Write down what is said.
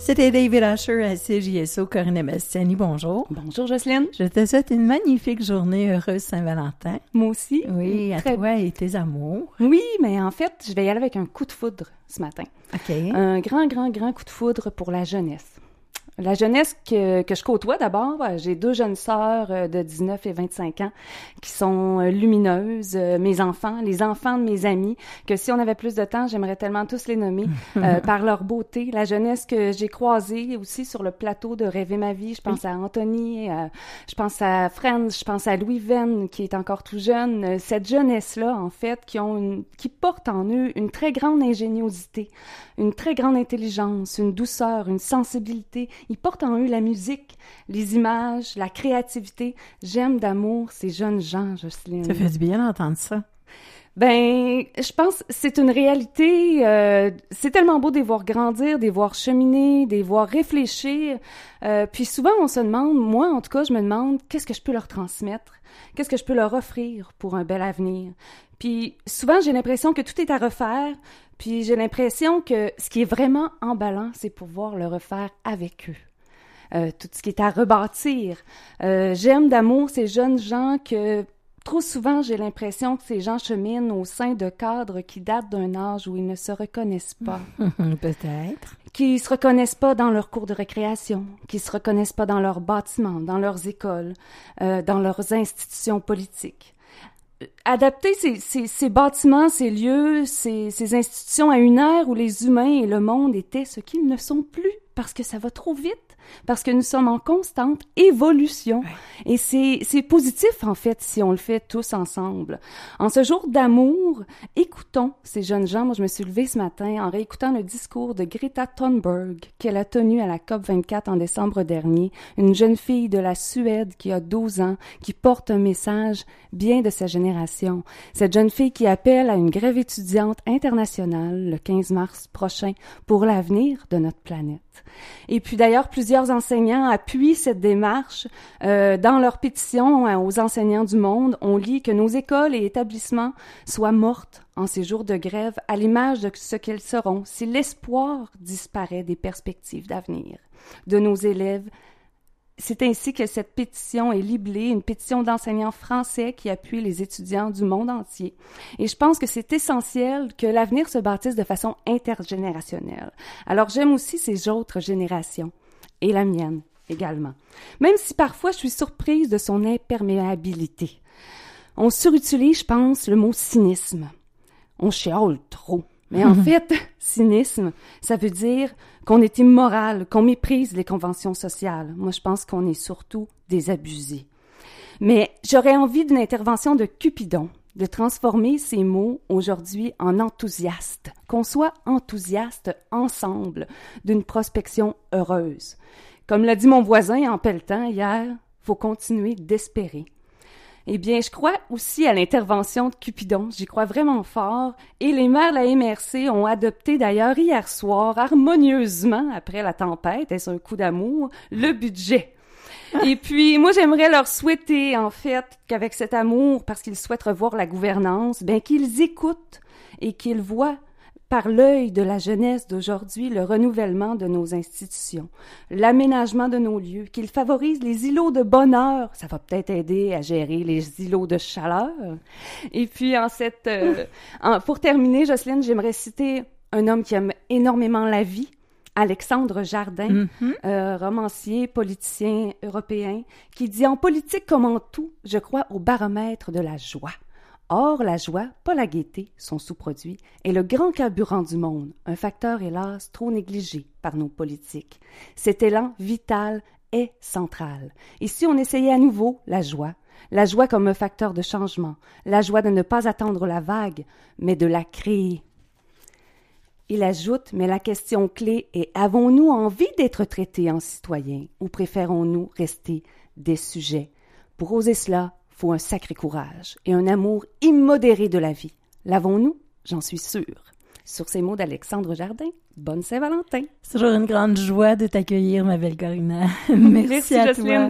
C'était David Usher à CJSO. Corinne Bastiani, bonjour. Bonjour Jocelyne. Je te souhaite une magnifique journée heureuse Saint-Valentin. Moi aussi. Oui, à toi et tes amours. Oui, mais en fait, je vais y aller avec un coup de foudre ce matin. OK. Un grand coup de foudre pour la jeunesse. La jeunesse que je côtoie d'abord, j'ai 2 jeunes sœurs de 19 et 25 ans qui sont lumineuses, mes enfants, les enfants de mes amis, que si on avait plus de temps, j'aimerais tellement tous les nommer par leur beauté. La jeunesse que j'ai croisée aussi sur le plateau de Rêver ma vie, je pense à Anthony, je pense à Friends, je pense à Louis Venn qui est encore tout jeune. Cette jeunesse-là, en fait, qui porte en eux une très grande ingéniosité, une très grande intelligence, une douceur, une sensibilité. Ils portent en eux la musique, les images, la créativité. J'aime d'amour ces jeunes gens, Jocelyne. Ça fait du bien d'entendre ça. Ben, je pense que c'est une réalité. C'est tellement beau de les voir grandir, de les voir cheminer, de les voir réfléchir. Puis souvent, on se demande, moi en tout cas, je me demande qu'est-ce que je peux leur transmettre, qu'est-ce que je peux leur offrir pour un bel avenir. Puis souvent, j'ai l'impression que tout est à refaire. Puis j'ai l'impression que ce qui est vraiment emballant, c'est pouvoir le refaire avec eux. Tout ce qui est à rebâtir. J'aime d'amour ces jeunes gens que trop souvent, j'ai l'impression que ces gens cheminent au sein de cadres qui datent d'un âge où ils ne se reconnaissent pas. Peut-être. Qui se reconnaissent pas dans leurs cours de récréation, qui se reconnaissent pas dans leurs bâtiments, dans leurs écoles, dans leurs institutions politiques. Adapter ces bâtiments, ces lieux, ces institutions à une ère où les humains et le monde étaient ce qu'ils ne sont plus, parce que ça va trop vite, parce que nous sommes en constante évolution. Ouais. Et c'est positif, en fait, si on le fait tous ensemble. En ce jour d'amour, écoutons ces jeunes gens. Moi, je me suis levée ce matin en réécoutant le discours de Greta Thunberg qu'elle a tenu à la COP24 en décembre dernier, une jeune fille de la Suède qui a 12 ans, qui porte un message bien de sa génération. Cette jeune fille qui appelle à une grève étudiante internationale le 15 mars prochain pour l'avenir de notre planète. Et puis d'ailleurs, plusieurs enseignants appuient cette démarche. Dans leur pétition aux enseignants du monde, on lit que nos écoles et établissements soient mortes en ces jours de grève, à l'image de ce qu'elles seront si l'espoir disparaît des perspectives d'avenir de nos élèves. C'est ainsi que cette pétition est libellée, une pétition d'enseignants français qui appuie les étudiants du monde entier. Et je pense que c'est essentiel que l'avenir se bâtisse de façon intergénérationnelle. Alors j'aime aussi ces autres générations, et la mienne également. Même si parfois je suis surprise de son imperméabilité. On surutilise, je pense, le mot cynisme. On chiale trop. Mais en fait, cynisme, ça veut dire qu'on est immoral, qu'on méprise les conventions sociales. Moi, je pense qu'on est surtout des abusés. Mais j'aurais envie d'une intervention de Cupidon, de transformer ces mots aujourd'hui en enthousiastes, qu'on soit enthousiastes ensemble d'une prospection heureuse. Comme l'a dit mon voisin en pelletant hier, faut continuer d'espérer. Eh bien, je crois aussi à l'intervention de Cupidon, j'y crois vraiment fort, et les maires de la MRC ont adopté d'ailleurs hier soir, harmonieusement, après la tempête, est-ce un coup d'amour, le budget. Et puis, moi, j'aimerais leur souhaiter, en fait, qu'avec cet amour, parce qu'ils souhaitent revoir la gouvernance, bien qu'ils écoutent et qu'ils voient par l'œil de la jeunesse d'aujourd'hui le renouvellement de nos institutions, l'aménagement de nos lieux, qu'ils favorisent les îlots de bonheur. Ça va peut-être aider à gérer les îlots de chaleur. Et puis, pour terminer, Jocelyne, j'aimerais citer un homme qui aime énormément la vie, Alexandre Jardin, romancier, politicien européen, qui dit « En politique comme en tout, je crois au baromètre de la joie. » Or, la joie, pas la gaieté, son sous-produit, est le grand carburant du monde, un facteur, hélas, trop négligé par nos politiques. Cet élan vital est central. Et si on essayait à nouveau la joie comme un facteur de changement, la joie de ne pas attendre la vague, mais de la créer. Il ajoute, mais la question clé est, avons-nous envie d'être traités en citoyens ou préférons-nous rester des sujets? Pour oser cela, faut un sacré courage et un amour immodéré de la vie. L'avons-nous? J'en suis sûre. Sur ces mots d'Alexandre Jardin, bonne Saint-Valentin. C'est toujours une grande joie de t'accueillir, ma belle Corinna. Merci à Jocelyne. toi.